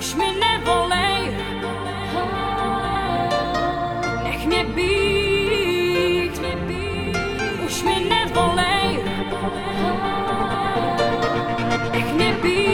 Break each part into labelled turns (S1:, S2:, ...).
S1: už mi nevolej, nech mě být, už mi nevolej, nech mě být.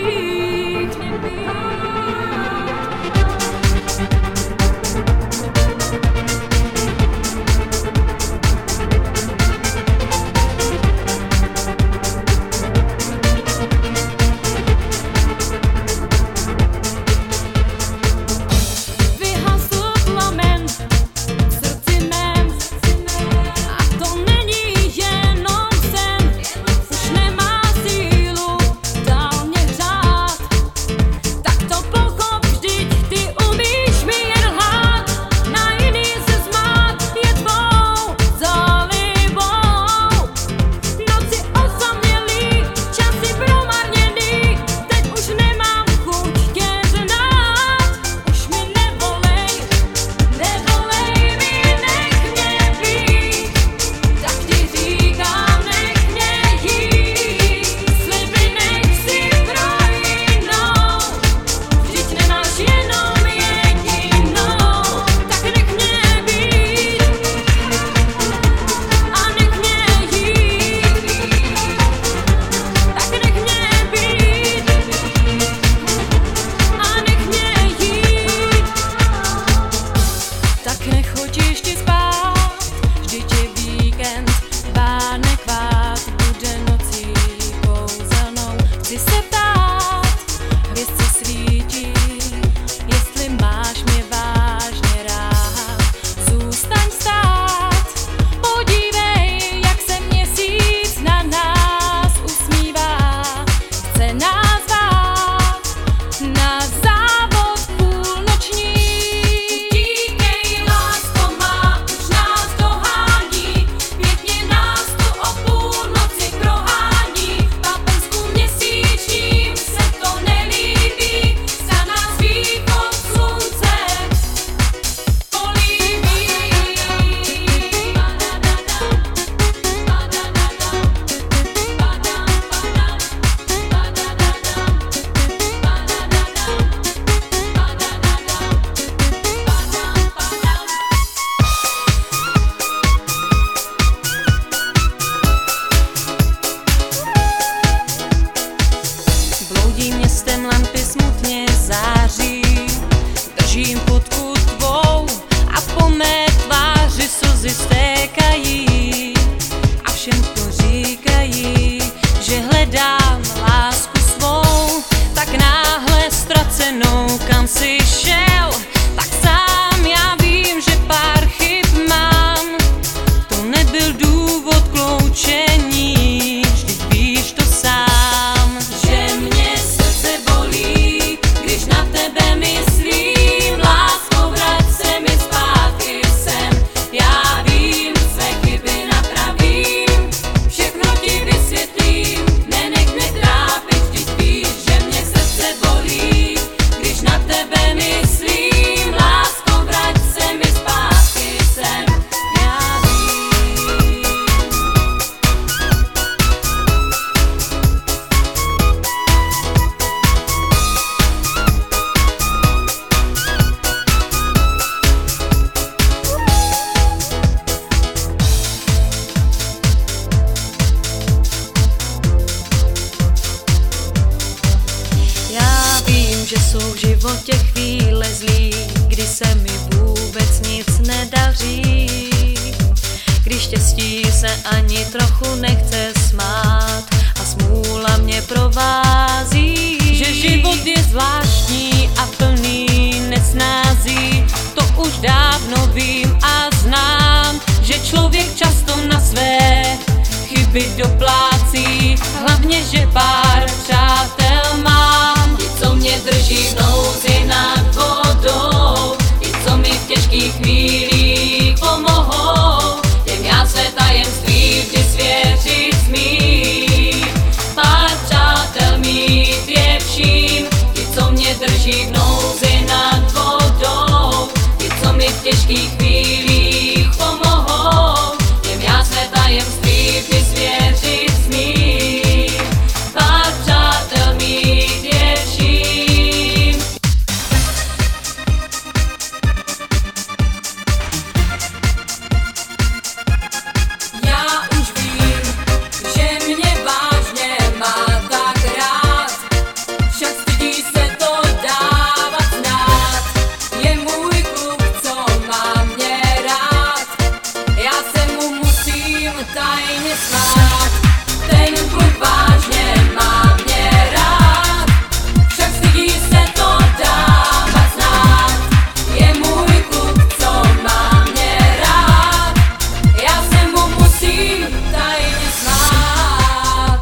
S2: že jsou v životě chvíle zlý, kdy se mi vůbec nic nedaří, když štěstí se ani trochu nechce smát a smůla mě provází. Že život je zvláštní a plný nesnází, to už dávno vím a znám, že člověk často na své chyby doplácí, hlavně, že pár přátel mám. Ti, co mě drží v nouzi nad vodou, ti, co mi v těžkých chvílích pomohou, těm já své tajemství vždy svěřit smím. Pár přátel mít je vším, ti, co mě drží v nouzi nad vodou, ti, co mi v těžkých chvílích pomohou, těm já své tajemství vždy svěřit smím. Pár přátel mít je vším.
S1: tajně snad. Ten kluk vážně má mě rád, však stydí se to dávat znát. Je můj kluk, co má mě rád, já se mu musím tajně smát.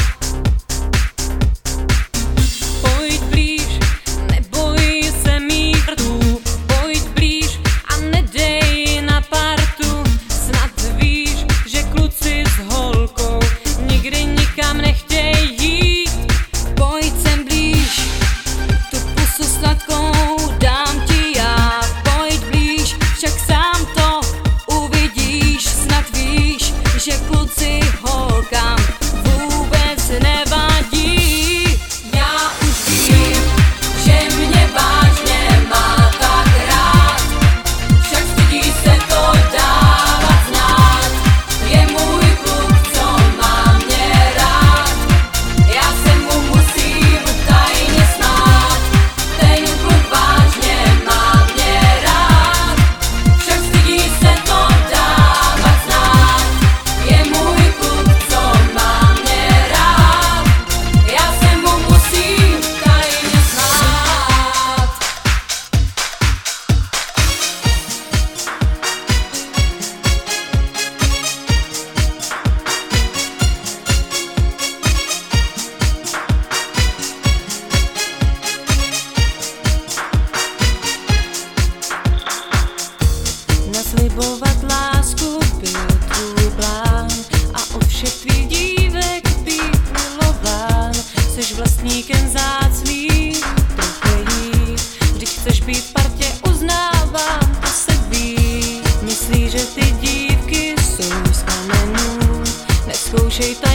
S2: Pojď blíž, neboj se mých rtů, pojď blíž a nedej na partu. Snad víš, že kluci s holkou nikdy nikam nechtějí jít. Pojď sem blíž, tu pusu sladkou dám ti já. Pojď blíž, však sám to uvidíš. Snad víš, že kluci holkám vůbec nevadí.
S1: Já už vím, že mě vážně má tak rád, však stydí se to dávat znát. Je můj kluk, co má mě rád, já se mu musím tajně smát. Ten kluk vážně má mě rád, však stydí se to dávat znát. Je můj kluk, co má mě rád, já se mu musím tajně smát.
S2: Naslibovat lásku byl tvůj plán a od všech tvých dívek být milován. Jseš vlastníkem vzácných trofejí, když chceš být v partě uznáván, to se ví. Myslíš, že ty dívky jsou z kamenů, nezkoušej to